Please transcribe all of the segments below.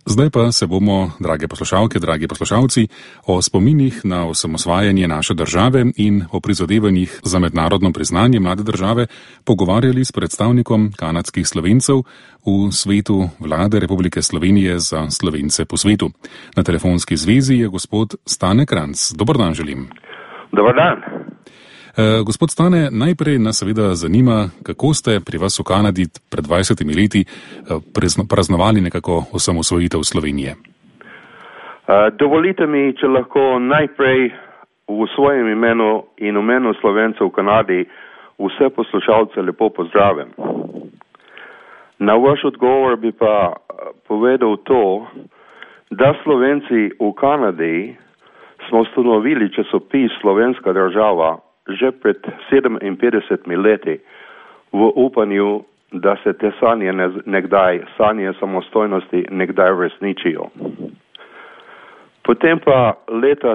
Zdaj pa se bomo, drage poslušalke, dragi poslušalci, o spominih na osamosvajanje naše države in o prizadevanjih za mednarodno priznanje mlade države pogovarjali s predstavnikom kanadskih Slovencev v svetu Vlade Republike Slovenije za Slovence po svetu. Na telefonski zvezi je gospod Stane Kranjc. Dober dan želim. Dobar dan. Gospod Stane, najprej nas seveda zanima, kako ste pri vas v Kanadi pred 20 leti praznovali nekako osamosvojitev Slovenije. Dovolite mi, če lahko najprej v svojem imenu in v imenu Slovencev v Kanadi vse poslušalce lepo pozdravim. Na vaš odgovor bi pa povedal to, da Slovenci v Kanadi smo ustanovili časopis Slovenska država že pred 57 leti v upanju, da se te sanje samostojnosti nekdaj uresničijo. Potem pa leta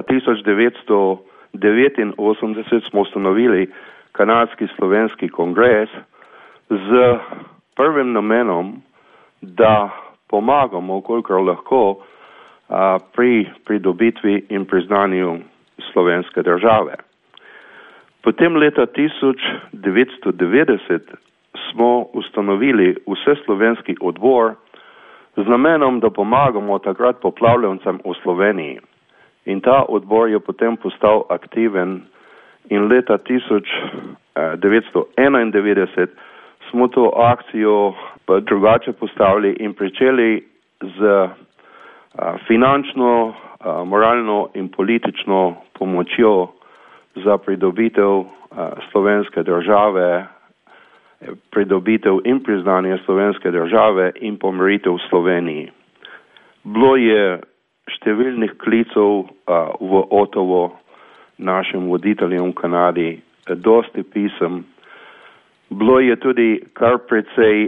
1989 smo ustanovili Kanadski slovenski kongres z prvim namenom, da pomagamo, kolikor lahko, pri pridobitvi in priznanju slovenske države. Potem leta 1990 smo ustanovili vseslovenski odbor z namenom, da pomagamo takrat poplavljencem v Sloveniji. In ta odbor je potem postal aktiven in leta 1991 smo to akcijo pa drugače postavili in pričeli z finančno, moralno in politično pomočjo za pridobitev slovenske države, pridobitev in priznanje slovenske države in pomiritev v Sloveniji. Bilo je številnih klicev v Ottawo našim voditeljem v Kanadi, dosti pisem. Bilo je tudi kar precej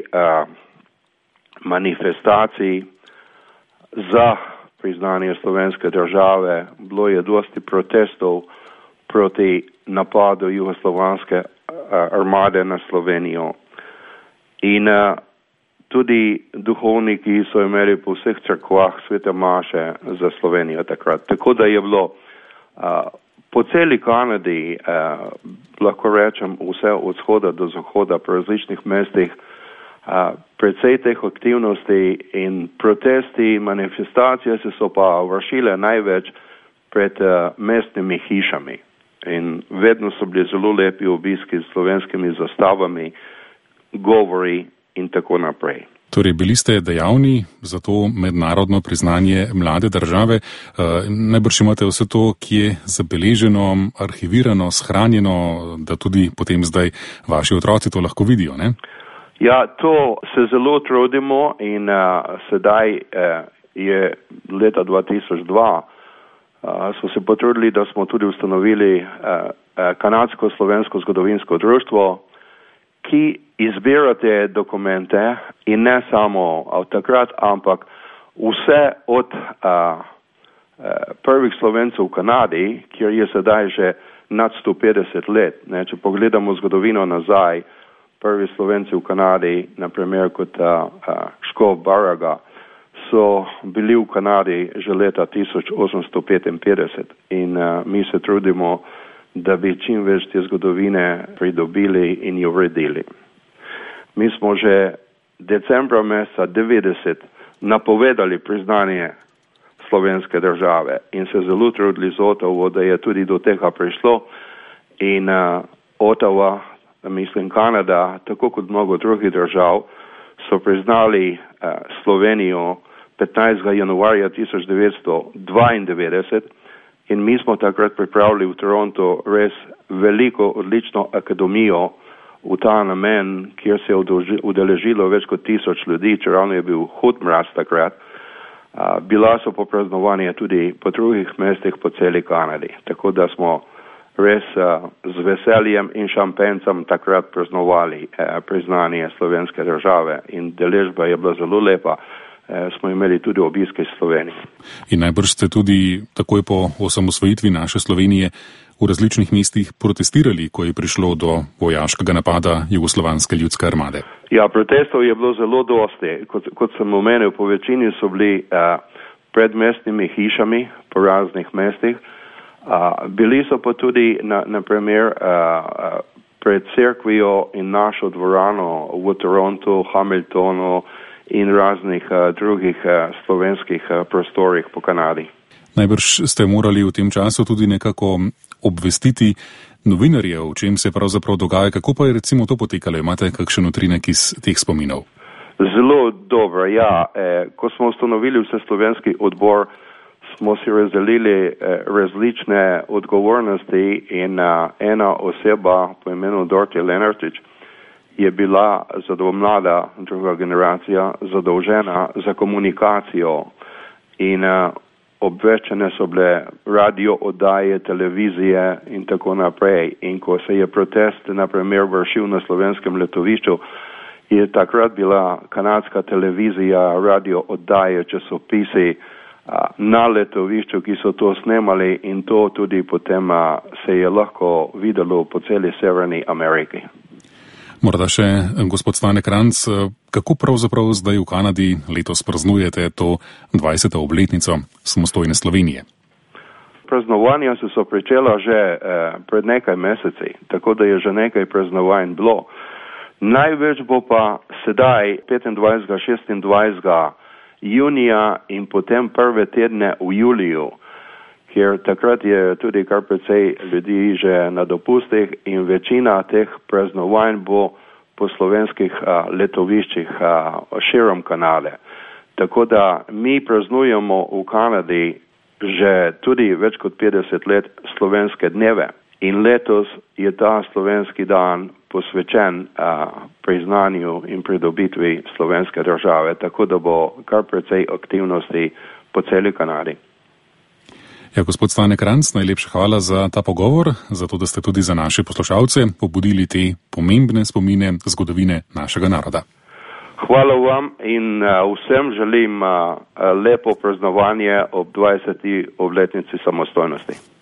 manifestacij za priznanje slovenske države. Bilo je dosti protestov proti napadu jugoslovanske armade na Slovenijo. In tudi duhovniki so imeli po vseh cerkvah svete maše za Slovenijo takrat. Tako da je bilo po celi Kanadi, lahko rečem, vse od vzhoda do zahoda, po različnih mestih, precej teh aktivnosti in protesti, manifestacije se so pa vršile največ pred mestnimi hišami. In vedno so bili zelo lepi obiski s slovenskimi zastavami, govori in tako naprej. Torej, bili ste dejavni za to mednarodno priznanje mlade države. Najbrž imate vse to, ki je zabeleženo, arhivirano, shranjeno, da tudi potem zdaj vaši otroci to lahko vidijo, ne? Ja, to se zelo trudimo in sedaj je leta 2002 smo se potrudili, da smo tudi ustanovili Kanadsko-slovensko zgodovinsko društvo, ki izbira te dokumente in ne samo od takrat, ampak vse od prvih Slovencev v Kanadi, kjer je sedaj že nad 150 let. Ne, če pogledamo zgodovino nazaj, prvi Slovenci v Kanadi, naprimer kot Škof Baraga, so bili v Kanadi že leta 1855 in mi se trudimo, da bi čim več te zgodovine pridobili in jo uredili. Mi smo že decembra meseca 90 napovedali priznanje slovenske države in se zelo trudili z Ottawo, da je tudi do tega prišlo in Ottawa, mislim Kanada, tako kot mnogo drugih držav, so priznali Slovenijo 15. januarja 1992 in mi smo takrat pripravili v Toronto res veliko, odlično akademijo v ta namen, kjer se je udeležilo več kot 1000 ljudi, čeravno je bil hud mraz takrat. Bila so popraznovanja tudi po drugih mestih po celi Kanadi, tako da smo res z veseljem in šampencem takrat praznovali priznanje slovenske države in deležba je bila zelo lepa. Smo imeli tudi obiske iz Slovenije. In najbrž ste tudi takoj po osamosvojitvi naše Slovenije v različnih mestih protestirali, ko je prišlo do vojaškega napada Jugoslovanske ljudske armade. Ja, protestov je bilo zelo dosti. Kot sem omenil, po večini so bili pred mestnimi hišami po raznih mestih. Bili so pa tudi, na primer, pred cerkvijo in našo dvorano v Torontu, Hamiltonu in raznih drugih slovenskih prostorih po Kanadi. Najbrž ste morali v tem času tudi nekako obvestiti novinarje, o čem se pravzaprav dogaja. Kako pa je recimo to potekalo? Imate kakšen utrinek iz teh spominov? Zelo dobro, ja. Ko smo ustanovili vseslovenski odbor, smo si razdelili različne odgovornosti in ena oseba po imenu Dorothy Lenartič je bila mlada druga generacija zadolžena za komunikacijo in obveščene so bile radio oddaje, televizije in tako naprej. In ko se je protest na primer vršil na slovenskem letovišču, je takrat bila kanadska televizija, radio oddaje, časopisi na letovišču, ki so to snemali in to tudi potem se je lahko videlo po celi Severni Ameriki. Morda še gospod Stane Kranjc, kako pravzaprav zdaj v Kanadi letos praznujete to 20. obletnico samostojne Slovenije? Praznovanja so pričela že pred nekaj meseci, tako da je že nekaj praznovanj bilo. Največ bo pa sedaj 25. 26. junija in potem prve tedne v juliju, ker takrat je tudi kar precej ljudi že na dopustih in večina teh praznovanj bo po slovenskih letoviščih širom Kanade. Tako da mi praznujemo v Kanadi že tudi več kot 50 let slovenske dneve in letos je ta slovenski dan posvečen priznanju in pridobitvi slovenske države, tako da bo kar precej aktivnosti po celi Kanadi. Ja, gospod Stane Kranjc, najlepša hvala za ta pogovor, za to, da ste tudi za naše poslušalce pobudili te pomembne spomine zgodovine našega naroda. Hvala vam in vsem želim lepo praznovanje ob 20. obletnici samostojnosti.